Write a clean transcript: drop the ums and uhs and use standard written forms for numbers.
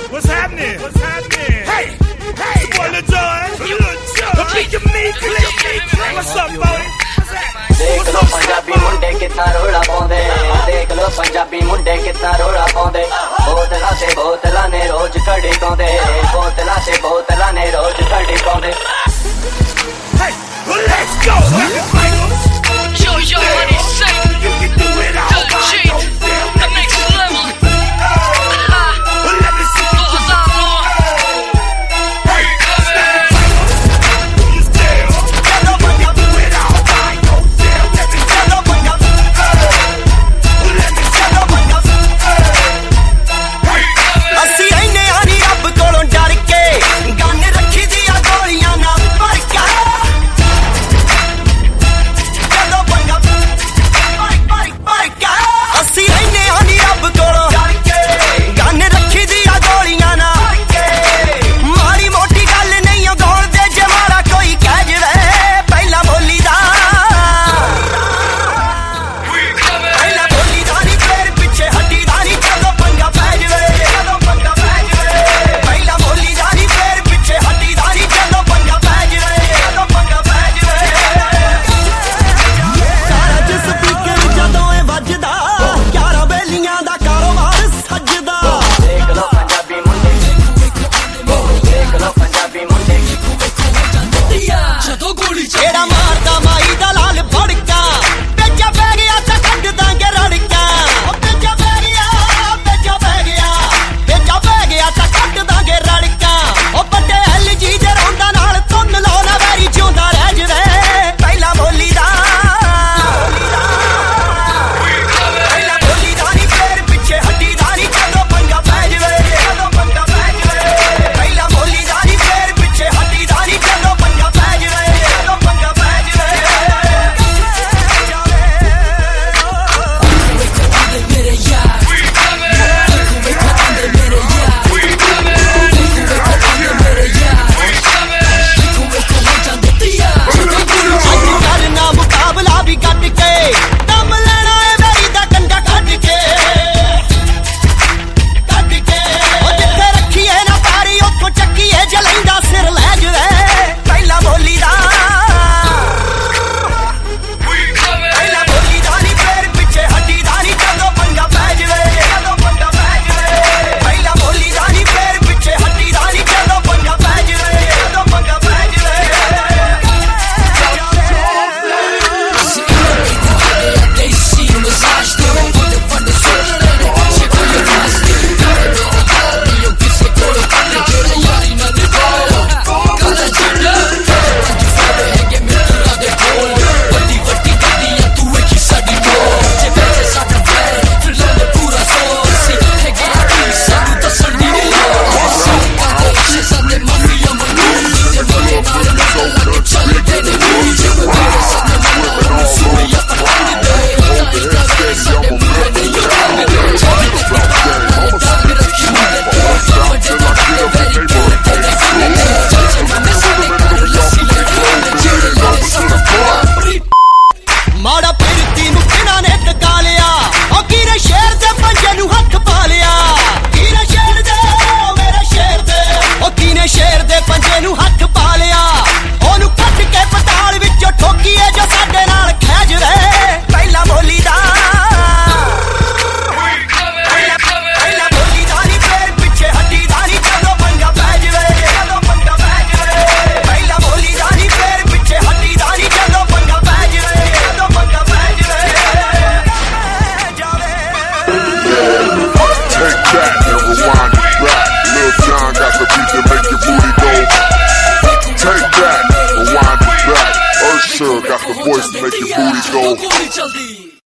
What's happening? What's happening? Hey, hey, it's boy Lil Jon. Click your me, click. What's up, Bodie? देख लो पंजाबी मुंडे कितना रोड़ा पाउंदे देख लो पंजाबी मुंडे कितना रोड़ा पाउंदे बोतला से बोतला ने रोज कड़ी पाउंदे बोतला से बोतला ने रोज कड़ी पाउंदे Hey, well, let's go. Yo, money sick. You can do it all. Don't cheat. The next level. Well, let me see you. Hey, you still. When you do it all right, go still. Let me see you. Let me see you. ਅਸੀਂ ਇੰਨੇ ਆਨੀ ਰੱਬ ਕੋਲੋਂ ਡਰ ਕੇ gun ਰੱਖੀ ਦੀਆਂ ਗੋਲੀਆਂ ਨਾ ਭਰ ਕੇ ਜਦੋਂ ਬੰਦਾ ਭਰ ਕੇ ਅਸੀਂ ਇੰਨੇ ਆਨੀ ਰੱਬ ਕੋਲੋਂ ਡਰ ਕੇ ਗੰਨ ਰੱਖੀ ਦੀਆਂ ਗੋਲੀਆਂ ਨਾ ਭਰ ਕੇ ਮਾੜੀ ਮੋਟੀ ਗੱਲ ਨਹੀਂ ਦੌੜਦੇ ਜੇ ਮਾਰਾ ਕੋਈ ਕਹਿ ਜਵੇ ਪਹਿਲਾਂ ਬੋਲੀ ਦਾ ਪਹਿਲਾਂ ਬੋਲੀ ਦਾ ਨਹੀਂ ਫੇਰ ਪਿੱਛੇ ਹੱਡੀ ਦਾ ਨਹੀਂ ਜਦੋਂ ਪੰਗਾ ਪੈ ਜਵੇ ਜਦੋਂ ਪੰਗਾ ਪੈ ਜਵੇ ਪਹਿਲਾਂ ਬੋਲੀ ਦਾ ਨਹੀਂ ਫੇਰ ਪਿੱਛੇ ਹੱਡੀ ਦਾ ਨਹੀਂ ਜਦੋਂ ਪੰਗਾ ਪੈ ਜਵੇ ਜਦੋਂ ਪੰਗਾ ਪੈ ਜਵੇ ਸਾਰਾ ਜਿਸ ਸਪੀਕਰ ਜਦੋਂ ਇਹ ਵੱਜਦਾ 11 ਬੇਲੀਆਂ ਦਾ ਕਾਰੋਬਾਰ ਸੱਜਦਾ देख लो पंजाबी मुंडे देख लो पंजाबी मुंडे ਜਦੋਂ ਗੋਲੀ ਜਿਹੜਾ ਮਾਰਦਾ ਮਾਈ ਦਾ ਲਾਲ ਫੜਕਾ ਪੇਚਾ ਪੈ ਗਿਆ ਤਾਂ ਕੱਢ ਦਾਂਗੇ ਰੜਕਾ ਉਹ ਪੇਚਾ ਪੈ ਗਿਆ ਤਾਂ ਕੱਢ ਦਾਂਗੇ ਰੜਕਾ ਉਹ ਵੱਡੇ LG ਦੇ ਰੌਂਦਾ ਨਾਲ ਤੁੰਨ ਲਾਉਣਾ ਵੈਰੀ ਜਿਉਂਦਾ ਰਹਿ ਜਵੇ ਪਹਿਲਾਂ ਬੋਲੀ ਦਾ ਪਹਿਲਾਂ ਬੋਲੀ ਦਾ ਨਹੀਂ ਫੇਰ ਪਿੱਛੇ ਹੱਡੀ ਦਾ ਨਹੀਂ ਜਦੋਂ ਪੰਗਾ ਪੈ ਜਵੇ ਜਦੋਂ ਪੰਗਾ ਪੈ ਜਵੇ ਪਹਿਲਾਂ ਬੋਲੀ ਦਾ ਨਹੀਂ ਫੇਰ ਪਿੱਛੇ ਹੱਡੀ ਦਾ ਨਹੀਂ ਜਦੋਂ ਪੰਗਾ ਪੈ ਜਵੇ ਜਦੋਂ ਪੰਗਾ ਪੈ ਜਵੇ ਮੇਰੇ ਯਾਰ ਅੱਜ ਕੱਲ ਨਾ ਮੁਕਾਬਲਾ ਵੀ ਕੱਢ ਕੇ ਦਮ ਲੈਣਾ ਏ ਵੈਰੀ ਦਾ ਕੰਡਾ ਕੱਢ ਕੇ ਉਹ ਜਿੱਥੇ ਰੱਖੀਏ ਨਾ ਪਾਰੀ ਉੱਥੋਂ ਚੱਕੀਏ ਜਲੈਂਦਾ ਸਿਰ ਲੈ ਜਵੇ ਪਹਿਲਾਂ ਬੋਲੀ ਦਾ ਪਹਿਲਾਂ ਬੋਲੀ ਦਾ ਨਹੀਂ ਫੇਰ ਪਿੱਛੇ ਹੱਡੀ ਦਾ ਨਹੀਂ ਜਦੋਂ ਪੰਗਾ ਪੈ ਜਵੇ ਜਦੋਂ ਪੰਗਾ ਪੈ ਜਵੇ ਪਹਿਲਾਂ ਬੋਲੀ ਦਾ ਨਹੀਂ ਫੇਰ ਪਿੱਛੇ ਹੱਡੀ ਦਾ ਨਹੀਂ ਜਦੋਂ ਪੰਗਾ ਪੈ ਜਵੇ ਜਦੋਂ ਪੰਗਾ ਪੈ ਜਵੇ they see massage olha quando sou chegou your last eu que se colo quando eu yari na de colo cada dia reggae mistura de colo vatti gadia tu é que sabe colo je vece sabe bene filando pura sosi reggae aqui sabe tá sardinha se sabe mafia manu de vale nada no que chale de je vece sabe manu suya ਮਾੜਾ ਪਿਰਤੀ ਨੂੰ ਕਿਹਨਾਂ ਨੇ ਟਕਾ ਲਿਆ ਉਹ ਕਿਹਨੇ ਸ਼ੇਰ ਦੇ ਪੰਜੇ ਨੂੰ ਹੱਥ ਪਾ ਲਿਆ ਕਿਹਨੇ ਸ਼ੇਰ ਦੇ ਮੇਰੇ ਸ਼ੇਰ ਦੇ ਉਹ ਕਿਹਨੇ ਸ਼ੇਰ ਦੇ ਪੰਜੇ ਨੂੰ ਹੱਥ ਪਾ ਲਿਆ ਉਹਨੂੰ ਕੱਢ ਕੇ ਪਤਾਲ ਵਿੱਚੋਂ ਠੋਕੀਏ ਜੋ ਸਾਡੇ ਨਾਲ ਖੈਜ ਰਹੇ ਪਹਿਲਾਂ ਬੋਲੀ ਦਾ ਪਹਿਲਾਂ ਬੋਲੀ ਦਾ ਨਹੀਂ ਫੇਰ ਪਿੱਛੇ ਹੱਡੀ ਦਾ ਨਹੀਂ ਜਦੋਂ ਪੰਗਾ ਪੈ ਜਵੇ ਜਦੋਂ ਪੰਗਾ ਪੈ ਜਵੇ ਪਹਿਲਾਂ ਬੋਲੀ ਦਾ ਨਹੀਂ ਫੇਰ ਪਿੱਛੇ ਹੱਡੀ ਦਾ ਨਹੀਂ ਜਦੋਂ ਪੰਗਾ ਪੈ ਜਵੇ ਜਦੋਂ ਪੰਗਾ ਪੈ ਜਵੇ Take that and rewind it back. Lil Jon got the beat to make your booty go. Take that, rewind it back. Usher got the voice to make your booty go. ਗੋਲੀ ਚਲਦੀ